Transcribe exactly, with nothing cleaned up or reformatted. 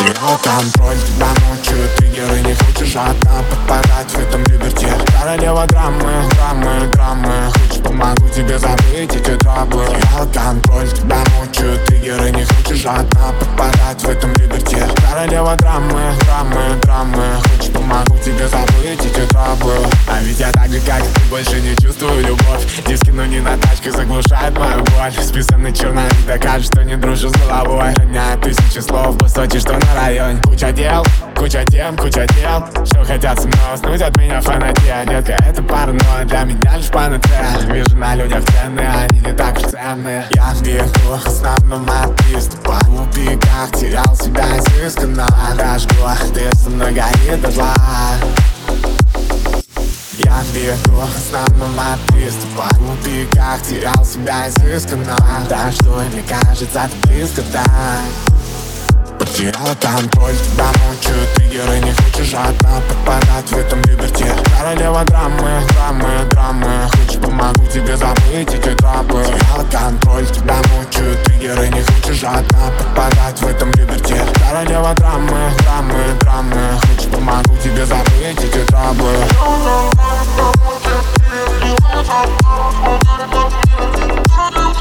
Потеряла контроль, тебя мучают триггеры. Не хочешь одна попадать в этом либерте. Королева драмы, драмы, драмы. Хочешь, помогу тебе забыть эти траблы. Потеряла контроль, тебя мучают триггеры. Не хочешь одна попадать в этом либерте. Королева драмы, драмы, драмы. Хочешь, помогу тебе забыть эти траблы. А ведь я так же, как и ты, больше не чувствую любовь. Диски, но не на тачке, заглушает мою боль. Списанный черновик докажет, что не дружу с головой. Роняет тысячи слов по сути, что на районе. Куча дел, куча тем, куча дел. Что хотят со мной уснуть от меня фанатея. Детка, это паранойя, для меня лишь панацея. Вижу на людях ценные, они не так уж ценные. Я в бегу, в основном от приступа. В тупиках терял себя изысканно. Дожгу, ты со мной горит дотла. Я бегу, в основном от приступа. В тупиках терял себя изысканно. Да что, мне кажется, ты близко так. Потеряла контроль, тебя мучают триггеры. Не хочешь одна попадать в этом либерте. Королева драмы, драмы, драмы. Хочешь, помогу тебе забыть эти траблы. Потеряла контроль, тебя мучают триггеры. Не хочешь одна попадать в этом либерте. Королева драмы, драмы, драмы. Хочешь, помогу тебе забыть эти траблы. Don't